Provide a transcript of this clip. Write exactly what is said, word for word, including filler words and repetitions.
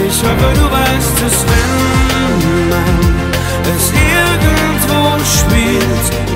Ich hoffe, du weißt es, wenn man es irgendwo spielt.